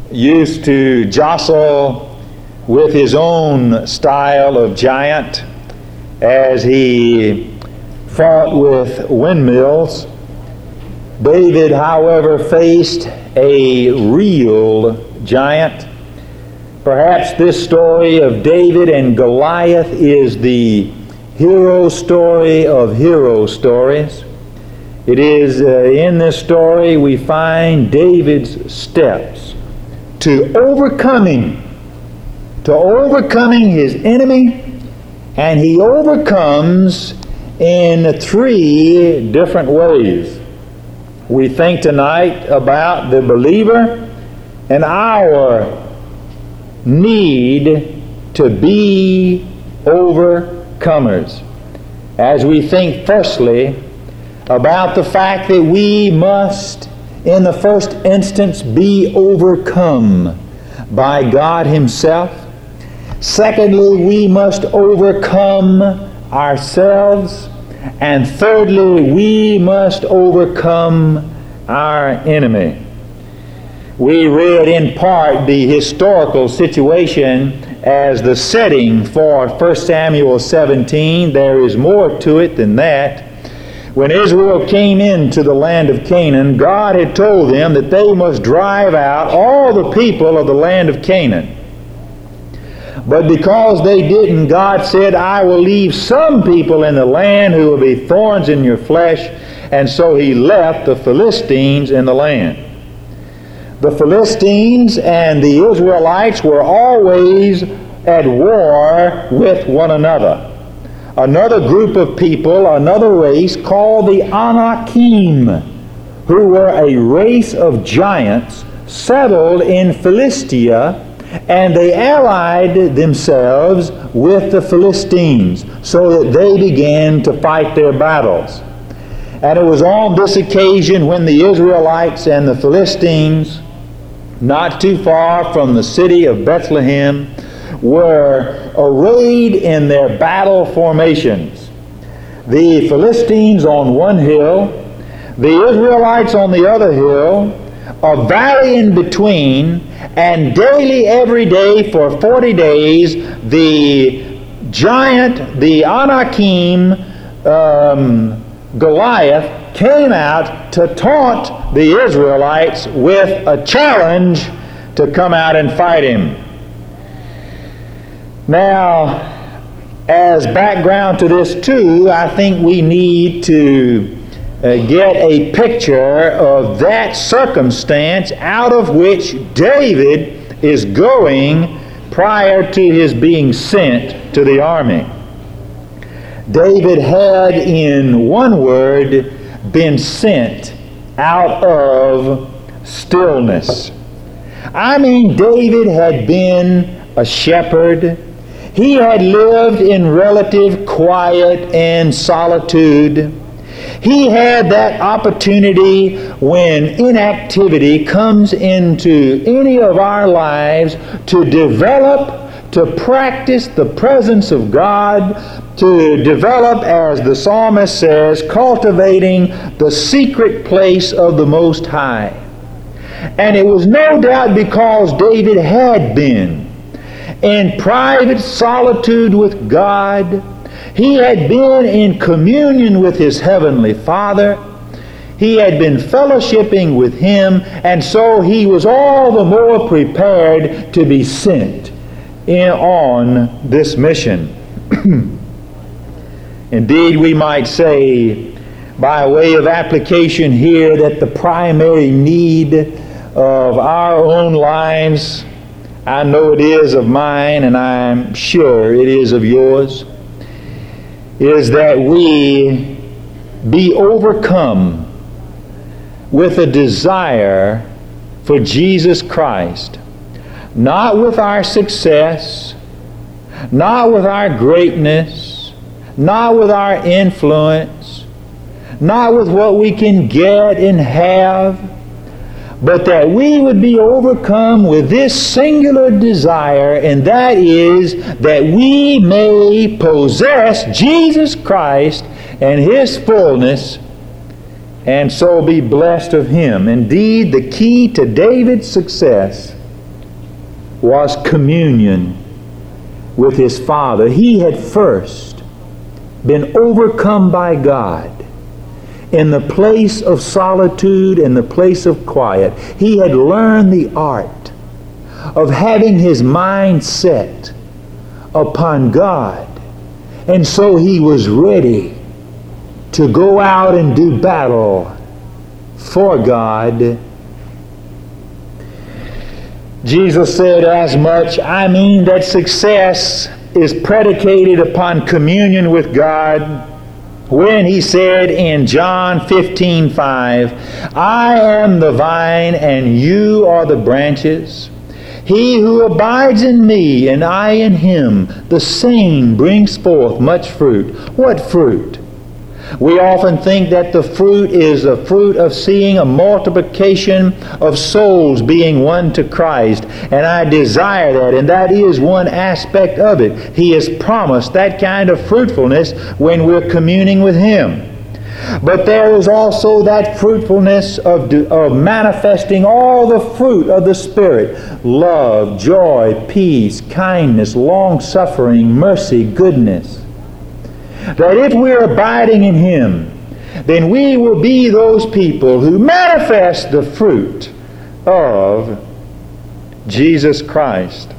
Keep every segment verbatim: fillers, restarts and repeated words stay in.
used to jostle with his own style of giant as he fought with windmills. David, however, faced a real giant. Perhaps this story of David and Goliath is the hero story of hero stories. It is uh, in this story we find David's steps to overcoming, to overcoming his enemy, and he overcomes in three different ways. We think tonight about the believer and our need to be overcomers. As we think firstly about the fact that we must, in the first instance, be overcome by God Himself. Secondly, we must overcome ourselves. And thirdly, we must overcome our enemy. We read in part the historical situation as the setting for First Samuel seventeen. There is more to it than that. When Israel came into the land of Canaan, God had told them that they must drive out all the people of the land of Canaan. But because they didn't, God said, I will leave some people in the land who will be thorns in your flesh. And so He left the Philistines in the land. The Philistines and the Israelites were always at war with one another. Another group of people, another race called the Anakim, who were a race of giants settled in Philistia, and they allied themselves with the Philistines so that they began to fight their battles. And it was on this occasion when the Israelites and the Philistines, not too far from the city of Bethlehem, were arrayed in their battle formations. The Philistines on one hill, the Israelites on the other hill, a valley in between, and daily, every day for forty days, the giant, the Anakim, um, Goliath, came out to taunt the Israelites with a challenge to come out and fight him. Now, as background to this too, I think we need to uh, get a picture of that circumstance out of which David is going prior to his being sent to the army. David had, in one word, been sent out of stillness. I mean, David had been a shepherd. He had lived in relative quiet and solitude. He had that opportunity when inactivity comes into any of our lives to develop, to practice the presence of God, to develop, as the psalmist says, cultivating the secret place of the Most High. And it was no doubt because David had been in private solitude with God. He had been in communion with his heavenly Father. He had been fellowshipping with Him, and so he was all the more prepared to be sent in on this mission. Indeed, we might say, by way of application here, that the primary need of our own lives, I know it is of mine, and I'm sure it is of yours, is that we be overcome with a desire for Jesus Christ, not with our success, not with our greatness, not with our influence, not with what we can get and have, but that we would be overcome with this singular desire, and that is that we may possess Jesus Christ and His fullness, and so be blessed of Him. Indeed, the key to David's success was communion with his Father. He had first been overcome by God in the place of solitude, in the place of quiet. He had learned the art of having his mind set upon God. And so he was ready to go out and do battle for God. Jesus said as much. I mean that success is predicated upon communion with God when he said in John fifteen five, I am the vine and you are the branches. He who abides in me and I in him, the same brings forth much fruit. What fruit? We often think that the fruit is the fruit of seeing a multiplication of souls being won to Christ. And I desire that, and that is one aspect of it. He has promised that kind of fruitfulness when we're communing with him. But there is also that fruitfulness of, of manifesting all the fruit of the Spirit. Love, joy, peace, kindness, long-suffering, mercy, goodness. That if we're abiding in him, then we will be those people who manifest the fruit of Jesus Christ.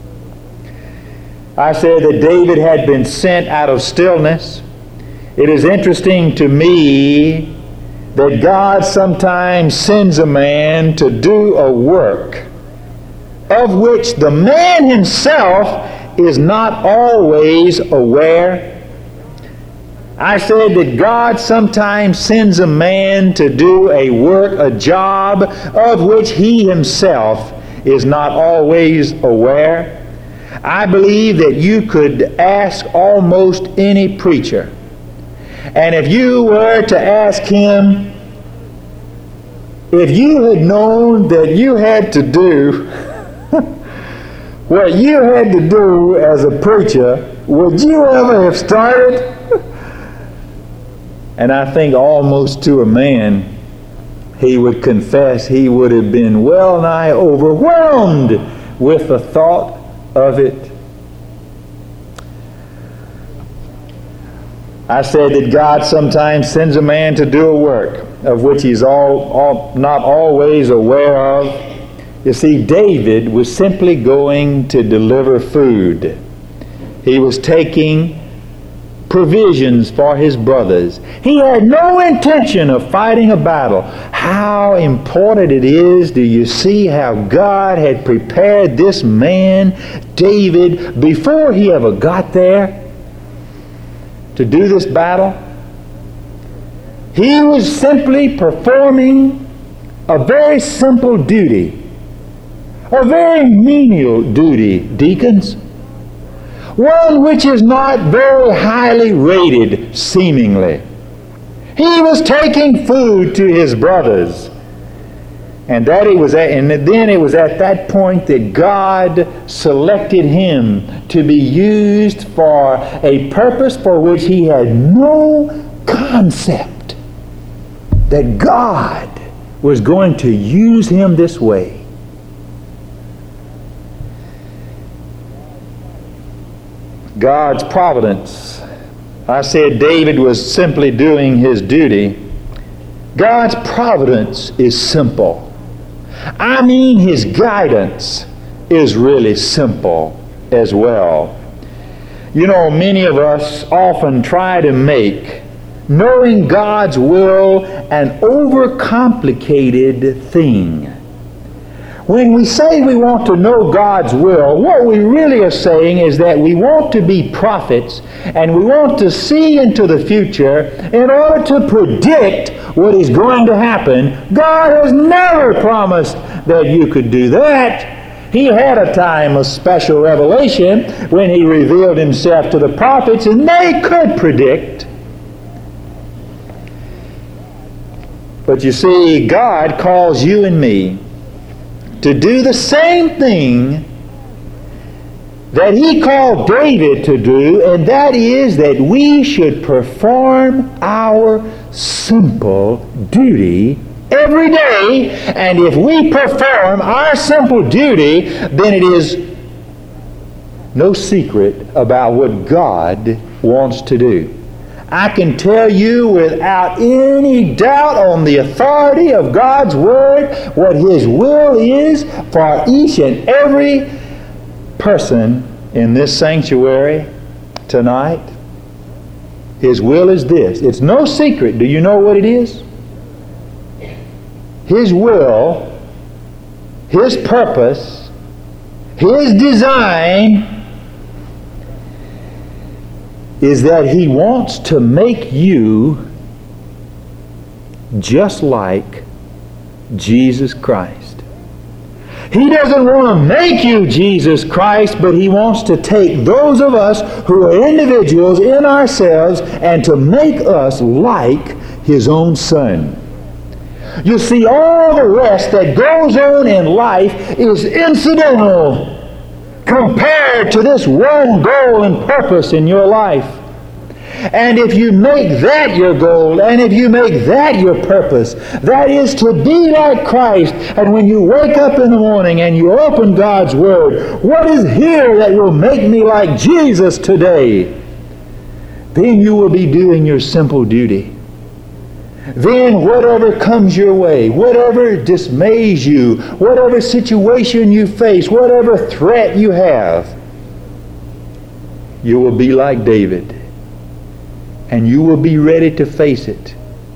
I said that David had been sent out of stillness. It is interesting to me that God sometimes sends a man to do a work of which the man himself is not always aware. I said that God sometimes sends a man to do a work, a job, of which he himself is not always aware. I believe that you could ask almost any preacher, and if you were to ask him, if you had known that you had to do what you had to do as a preacher, would you ever have started? And I think almost to a man, he would confess he would have been well nigh overwhelmed with the thought of it. I said that God sometimes sends a man to do a work of which he's all, all, not always aware of. You see, David was simply going to deliver food. He was taking provisions for his brothers. He had no intention of fighting a battle. How important it is, do you see how God had prepared this man, David, before he ever got there to do this battle? He was simply performing a very simple duty, a very menial duty, deacons. One which is not very highly rated, seemingly. He was taking food to his brothers. And that it was at, and then it was at that point that God selected him to be used for a purpose for which he had no concept that God was going to use him this way. God's providence. I said David was simply doing his duty. God's providence is simple. I mean, his guidance is really simple as well. You know, many of us often try to make knowing God's will an overcomplicated thing. When we say we want to know God's will, what we really are saying is that we want to be prophets and we want to see into the future in order to predict what is going to happen. God has never promised that you could do that. He had a time of special revelation when he revealed himself to the prophets and they could predict. But you see, God calls you and me to do the same thing that he called David to do, and that is that we should perform our simple duty every day, and if we perform our simple duty, then it is no secret about what God wants to do. I can tell you without any doubt on the authority of God's Word what His will is for each and every person in this sanctuary tonight. His will is this. It's no secret. Do you know what it is? His will, His purpose, His design is that He wants to make you just like Jesus Christ. He doesn't want to make you Jesus Christ, but He wants to take those of us who are individuals in ourselves and to make us like His own Son. You see, all the rest that goes on in life is incidental compared to this one goal and purpose in your life. And if you make that your goal, and if you make that your purpose, that is to be like Christ, and when you wake up in the morning and you open God's Word, what is here that will make me like Jesus today? Then you will be doing your simple duty. Then whatever comes your way, whatever dismays you, whatever situation you face, whatever threat you have, you will be like David. And you will be ready to face it.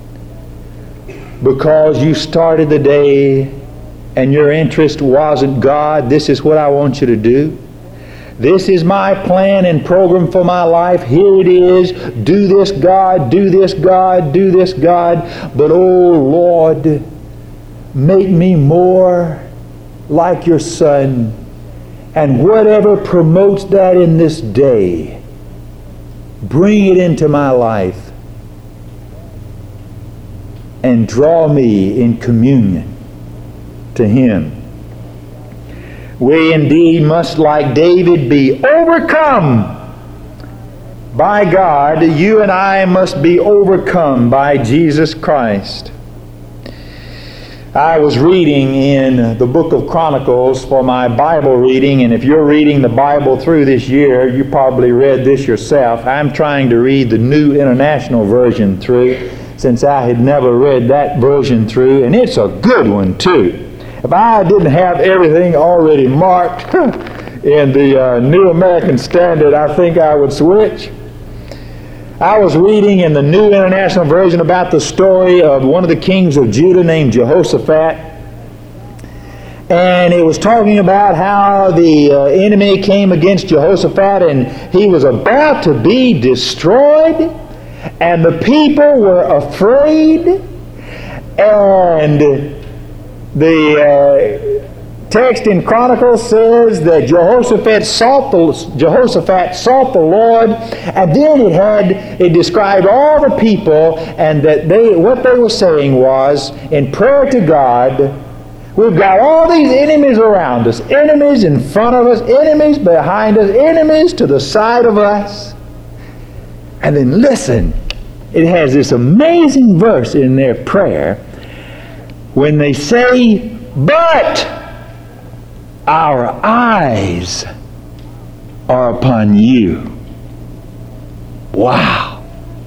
Because you started the day and your interest wasn't God, this is what I want you to do. This is my plan and program for my life. Here it is. Do this, God. Do this, God. Do this, God. But, oh, Lord, make me more like your Son. And whatever promotes that in this day, bring it into my life and draw me in communion to Him. We indeed must, like David, be overcome by God. You and I must be overcome by Jesus Christ. I was reading in the book of Chronicles for my Bible reading, and if you're reading the Bible through this year, you probably read this yourself. I'm trying to read the New International Version through, since I had never read that version through, and it's a good one too. If I didn't have everything already marked in the uh, New American Standard, I think I would switch. I was reading in the New International Version about the story of one of the kings of Judah named Jehoshaphat. And it was talking about how the uh, enemy came against Jehoshaphat and he was about to be destroyed. And the people were afraid. And the uh, text in Chronicles says that Jehoshaphat sought the Jehoshaphat sought the Lord, and then it had it described all the people, and that they what they were saying was in prayer to God, we've got all these enemies around us, enemies in front of us, enemies behind us, enemies to the side of us. And then listen, it has this amazing verse in their prayer when they say, but our eyes are upon you. Wow.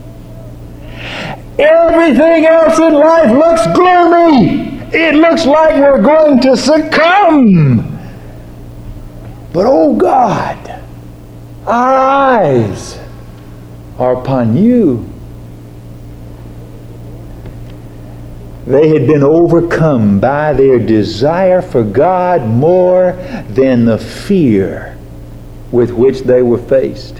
Everything else in life looks gloomy. It looks like we're going to succumb. But oh God, our eyes are upon you. They had been overcome by their desire for God more than the fear with which they were faced.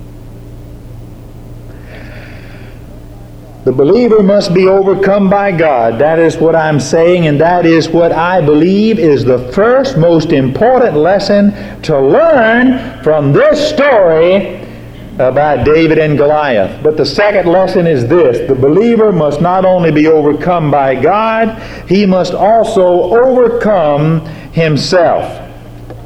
The believer must be overcome by God. That is what I'm saying, and that is what I believe is the first most important lesson to learn from this story about David and Goliath. But the second lesson is this: the believer must not only be overcome by God, he must also overcome himself.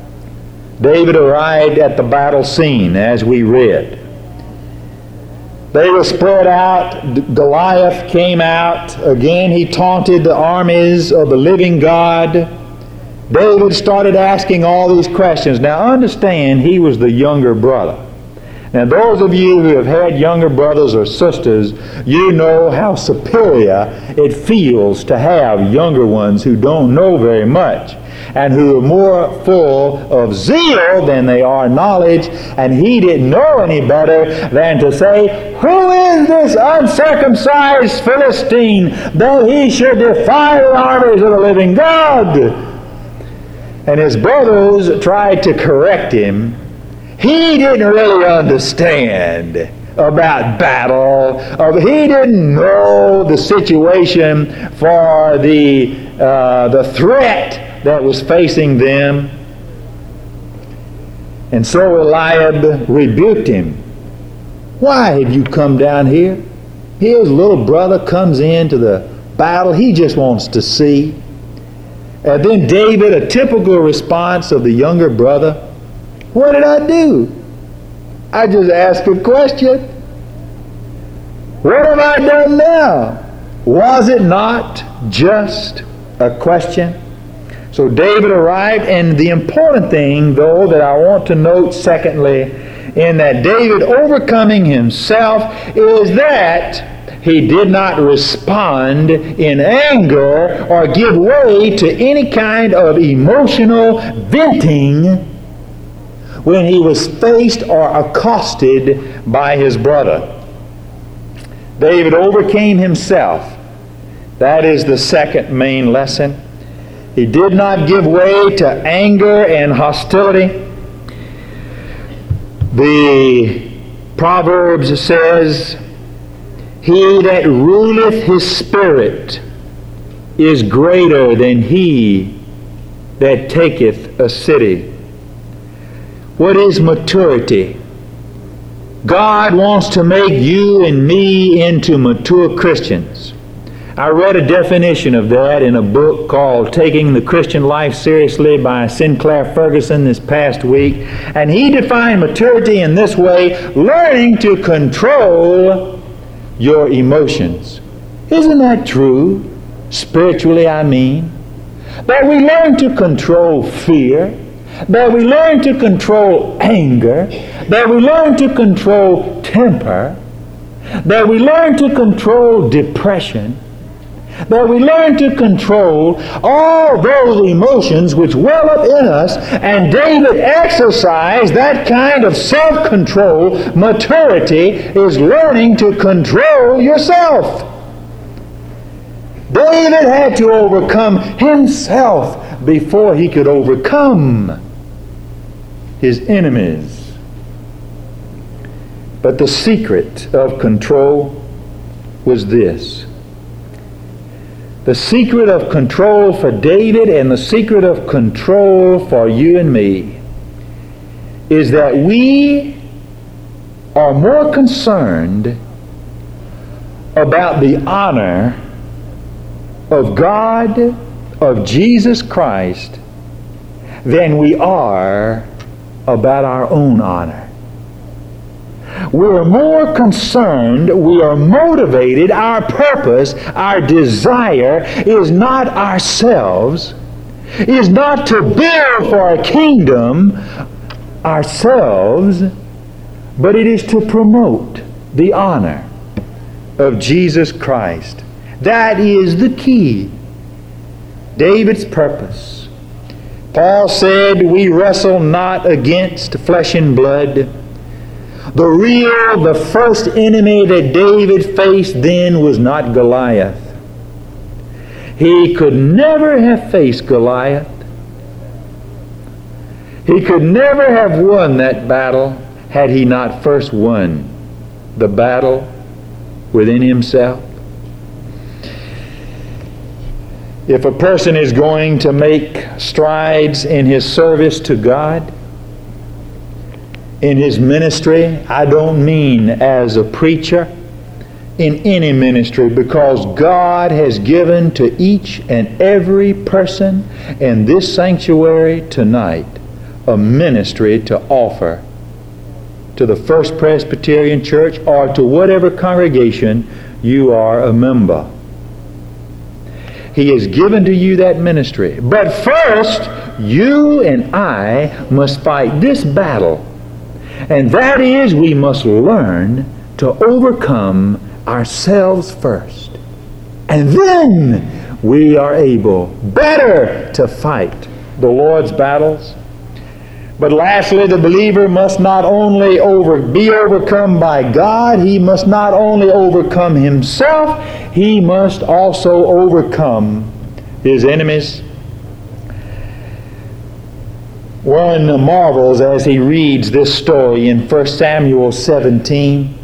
David arrived at the battle scene, as we read. They were spread out. Goliath came out. Again, he taunted the armies of the living God. David started asking all these questions. Now understand, he was the younger brother. Now those of you who have had younger brothers or sisters, you know how superior it feels to have younger ones who don't know very much and who are more full of zeal than they are knowledge. And he didn't know any better than to say, "Who is this uncircumcised Philistine, that he should defy the armies of the living God?" And his brothers tried to correct him. He didn't really understand about battle. He didn't know the situation for the uh, the threat that was facing them. And so Eliab rebuked him. "Why have you come down here? His little brother comes into the battle. He just wants to see." And then David, a typical response of the younger brother, "What did I do? I just asked a question. What have I done now? Was it not just a question?" So David arrived, and the important thing, though, that I want to note secondly, in that David overcoming himself, is that he did not respond in anger or give way to any kind of emotional venting when he was faced or accosted by his brother. David overcame himself. That is the second main lesson. He did not give way to anger and hostility. The Proverbs says, "He that ruleth his spirit is greater than he that taketh a city." What is maturity? God wants to make you and me into mature Christians. I read a definition of that in a book called Taking the Christian Life Seriously by Sinclair Ferguson this past week. And he defined maturity in this way: learning to control your emotions. Isn't that true? Spiritually, I mean. That we learn to control fear. That we learn to control anger. That we learn to control temper. That we learn to control depression. That we learn to control all those emotions which well up in us. And David exercised that kind of self-control. Maturity is learning to control yourself. David had to overcome himself before he could overcome his enemies. But the secret of control was this. The secret of control for David and the secret of control for you and me is that we are more concerned about the honor of God, of Jesus Christ, than we are about our own honor. We're more concerned, we are motivated, our purpose, our desire is not ourselves, is not to build for a kingdom ourselves, but it is to promote the honor of Jesus Christ. That is the key. David's purpose. Paul said, "We wrestle not against flesh and blood." The real, the first enemy that David faced then was not Goliath. He could never have faced Goliath. He could never have won that battle had he not first won the battle within himself. If a person is going to make strides in his service to God, in his ministry, I don't mean as a preacher, in any ministry, because God has given to each and every person in this sanctuary tonight a ministry to offer to the First Presbyterian Church or to whatever congregation you are a member. He has given to you that ministry. But first, you and I must fight this battle. And that is, we must learn to overcome ourselves first. And then we are able better to fight the Lord's battles. But lastly, the believer must not only over, be overcome by God, he must not only overcome himself, he must also overcome his enemies. One marvels as he reads this story in First Samuel seventeen.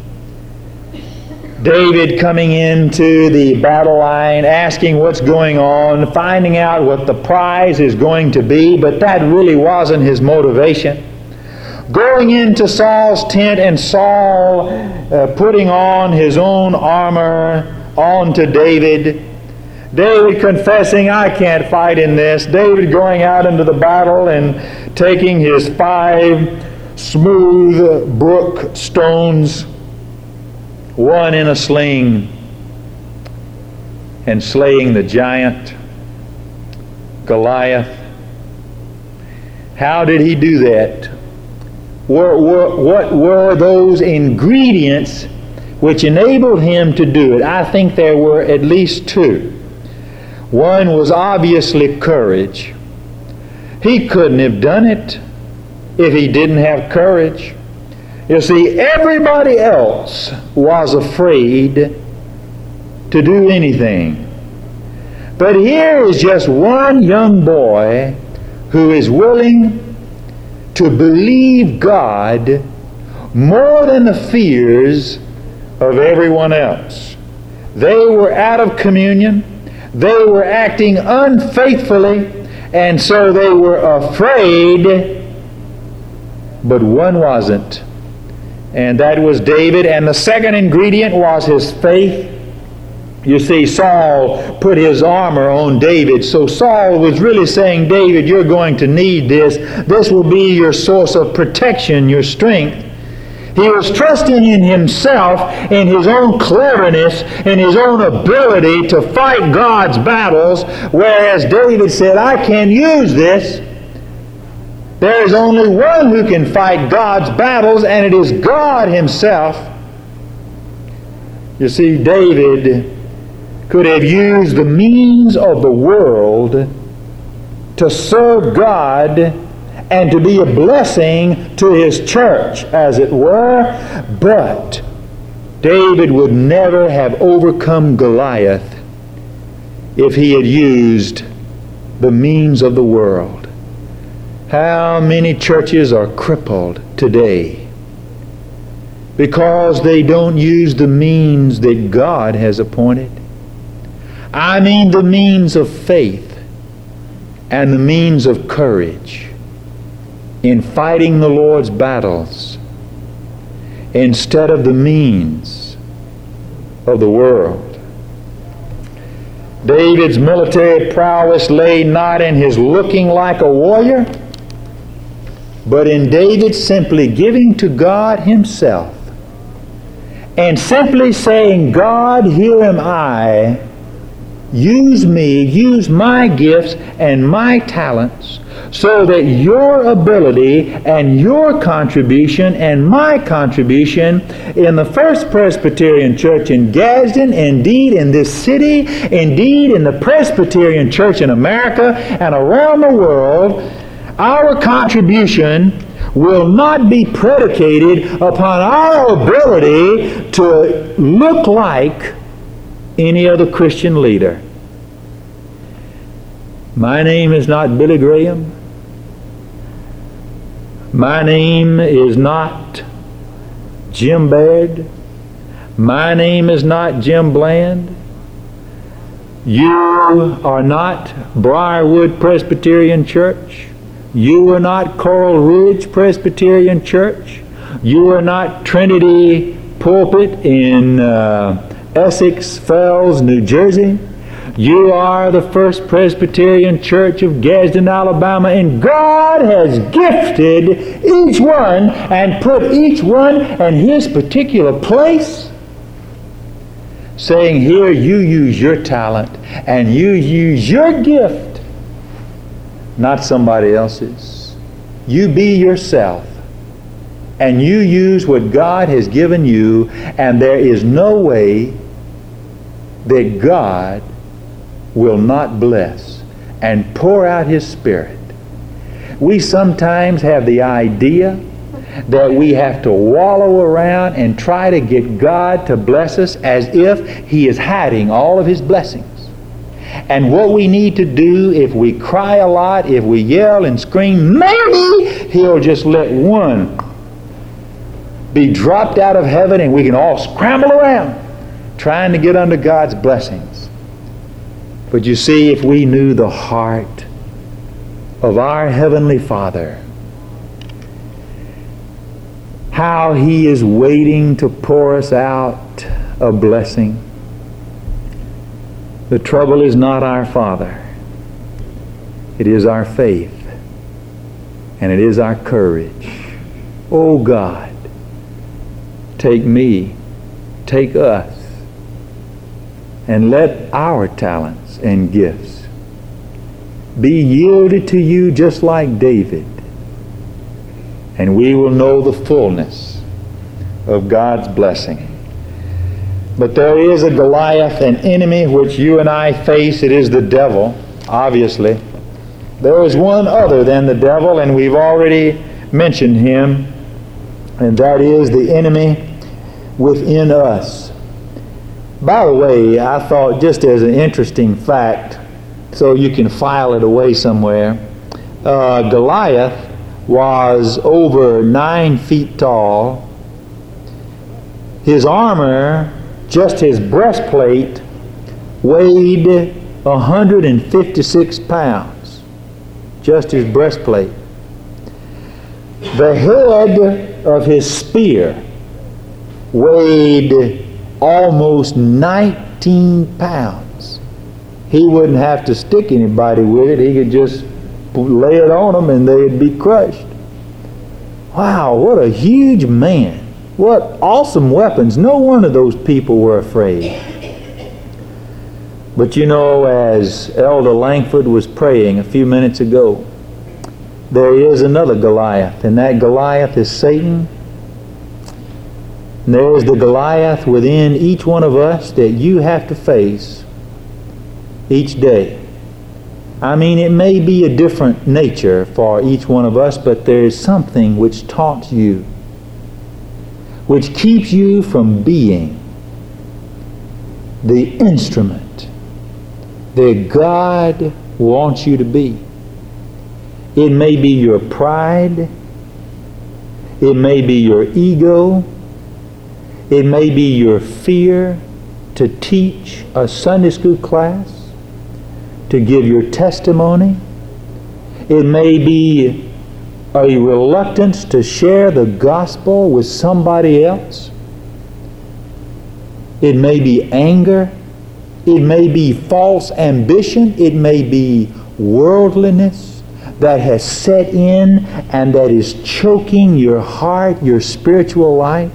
David coming into the battle line, asking what's going on, finding out what the prize is going to be, but that really wasn't his motivation. Going into Saul's tent and Saul uh, putting on his own armor onto David. David confessing, I can't fight in this. David going out into the battle and taking his five smooth brook stones, one in a sling, and slaying the giant Goliath. How did he do that? What, what, what were those ingredients which enabled him to do it? I think there were at least two. One was obviously courage. He couldn't have done it if he didn't have courage. You see, everybody else was afraid to do anything. But here is just one young boy who is willing to believe God more than the fears of everyone else. They were out of communion. They were acting unfaithfully, and so they were afraid, but one wasn't. And that was David. And the second ingredient was his faith. You see, Saul put his armor on David. So Saul was really saying, David, you're going to need this. This will be your source of protection, your strength. He was trusting in himself, in his own cleverness, in his own ability to fight God's battles, whereas David said, I can't use this. There is only one who can fight God's battles, and it is God himself. You see, David could have used the means of the world to serve God and to be a blessing to his church, as it were, but David would never have overcome Goliath if he had used the means of the world. How many churches are crippled today because they don't use the means that God has appointed? I mean the means of faith and the means of courage in fighting the Lord's battles instead of the means of the world. David's military prowess lay not in his looking like a warrior, but in David simply giving to God himself and simply saying, God, here am I. Use me, use my gifts and my talents so that your ability and your contribution and my contribution in the First Presbyterian Church in Gadsden, indeed in this city, indeed in the Presbyterian Church in America and around the world, our contribution will not be predicated upon our ability to look like any other Christian leader. My name is not Billy Graham. My name is not Jim Baird. My name is not Jim Bland. You are not Briarwood Presbyterian Church. You are not Coral Ridge Presbyterian Church. You are not Trinity Pulpit in uh, Essex Fells, New Jersey. You are the First Presbyterian Church of Gadsden, Alabama, and God has gifted each one and put each one in his particular place, saying, here you use your talent and you use your gift, not somebody else's. You be yourself and you use what God has given you, and there is no way that God will not bless and pour out his Spirit. We sometimes have the idea that we have to wallow around and try to get God to bless us as if he is hiding all of his blessings. And what we need to do, if we cry a lot, if we yell and scream, maybe he'll just let one be dropped out of heaven and we can all scramble around trying to get under God's blessings. But you see, if we knew the heart of our Heavenly Father, how he is waiting to pour us out a blessing. The trouble is not our Father. It is our faith. And it is our courage. Oh God, take me, take us, and let our talents and gifts be yielded to you just like David, and we will know the fullness of God's blessing. But there is a Goliath, an enemy which you and I face. It is the devil, obviously. There is one other than the devil, and we've already mentioned him, and that is the enemy within us. By the way, I thought, just as an interesting fact, so you can file it away somewhere, uh, Goliath was over nine feet tall. His armor, just his breastplate, weighed one hundred fifty-six pounds. Just his breastplate. The head of his spear weighed almost nineteen pounds. He wouldn't have to stick anybody with it. He could just lay it on them and they'd be crushed. Wow, what a huge man. What awesome weapons. No one of those people were afraid. But you know, as Elder Langford was praying a few minutes ago, there is another Goliath, and that Goliath is Satan. And there is the Goliath within each one of us that you have to face each day. I mean, it may be a different nature for each one of us, but there is something which taunts you, which keeps you from being the instrument that God wants you to be. It may be your pride. It may be your ego. It may be your fear to teach a Sunday school class, to give your testimony. It may be a reluctance to share the gospel with somebody else. It may be anger. It may be false ambition. It may be worldliness that has set in and that is choking your heart, your spiritual life.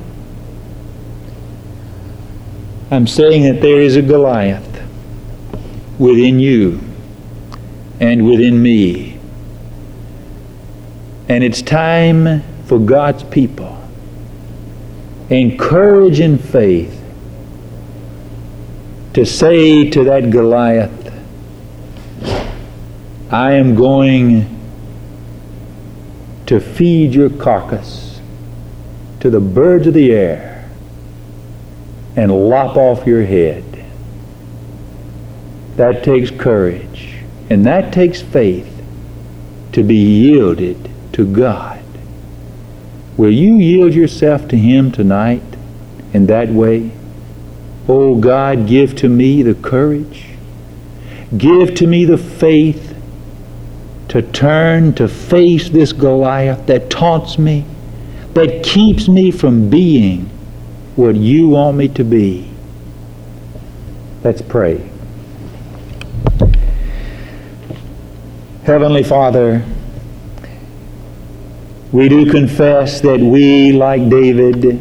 I'm saying that there is a Goliath within you and within me. And it's time for God's people, in courage and faith, to say to that Goliath, I am going to feed your carcass to the birds of the air and lop off your head. That takes courage, and that takes faith to be yielded to God. Will you yield yourself to Him tonight in that way? Oh God, give to me the courage. Give to me the faith to turn to face this Goliath that taunts me, that keeps me from being what you want me to be. Let's pray. Heavenly Father, we do confess that we, like David,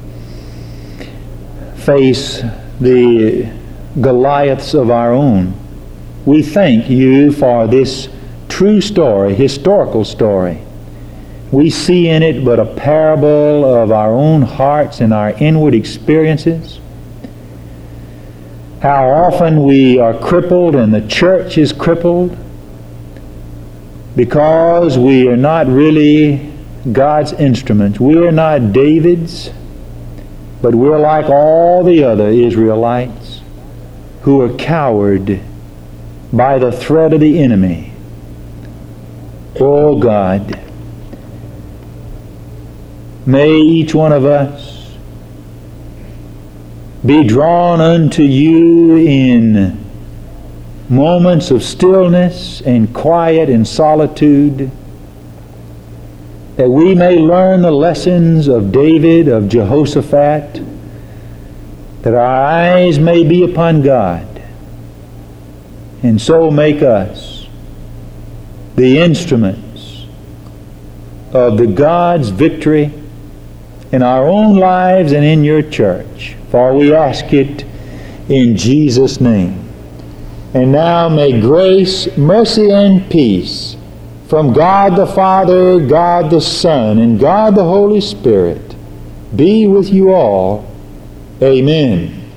face the Goliaths of our own. We thank you for this true story, historical story. We see in it but a parable of our own hearts and our inward experiences. How often we are crippled and the church is crippled because we are not really God's instruments. We are not David's, but we're like all the other Israelites who are cowed by the threat of the enemy. Oh God, may each one of us be drawn unto you in moments of stillness and quiet and solitude, that we may learn the lessons of David, of Jehoshaphat, that our eyes may be upon God, and so make us the instruments of the God's victory in our own lives and in your church. For we ask it in Jesus' name. And now may grace, mercy, and peace from God the Father, God the Son, and God the Holy Spirit be with you all. Amen.